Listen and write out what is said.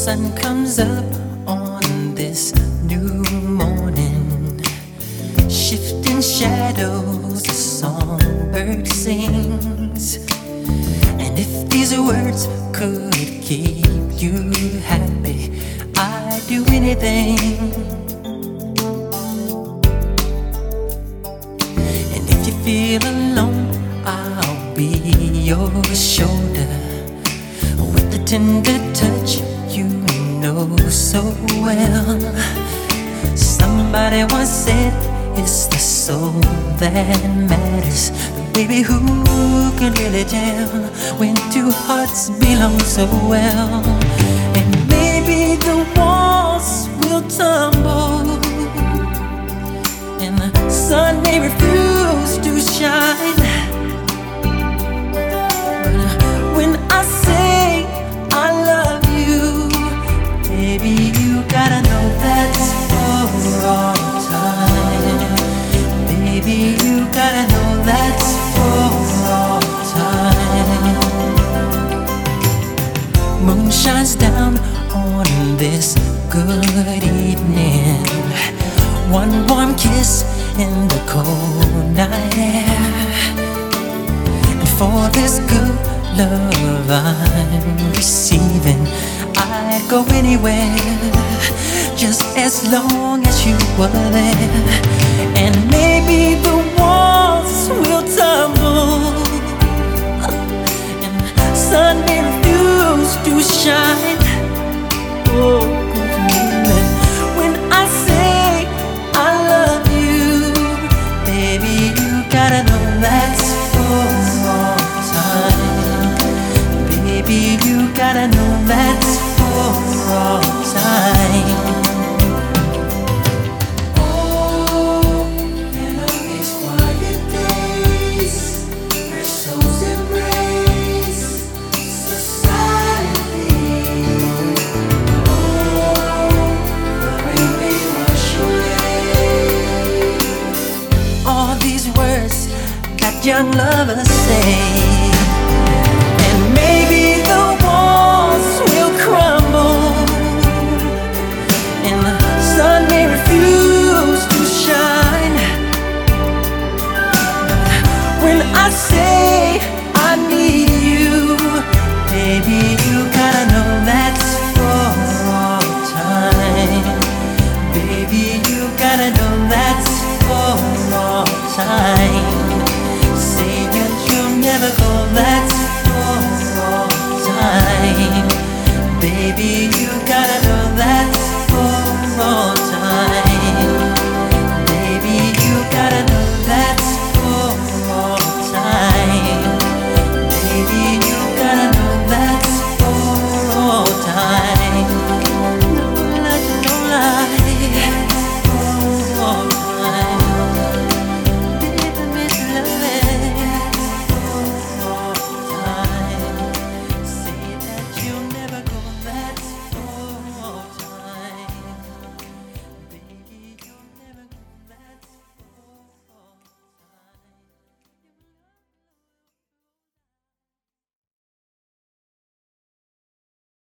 sun comes up on this new morning, shifting shadows, a songbird sings. And if these words could keep you happy, I'd do anything. And if you feel alone, I'll be your shoulder with the tender touch you know so well. Somebody once said it's the soul that matters, but baby, who can really tell when two hearts belong so well? And maybe the walls will tumble and the sun may refuse to shine, but when I say I love you, baby, you gotta know that's for all time. Baby, you gotta know that's for all time. Moon shines down on this good evening, one warm kiss in the cold night air. And for this good love I'm receiving, I'd go anywhere, just as long as you were there. And maybe the walls will tumble and the sun may refuse to shine. Oh, when I say I love you, baby, you gotta know that's for all time. Baby, you gotta know that's for all time. Young lovers say, and maybe the walls will crumble and the sun may refuse to shine. When I say I need you, baby, you gotta know that's for all time. Baby, you gotta know that's for all time. Never go, that's for all time. Baby, you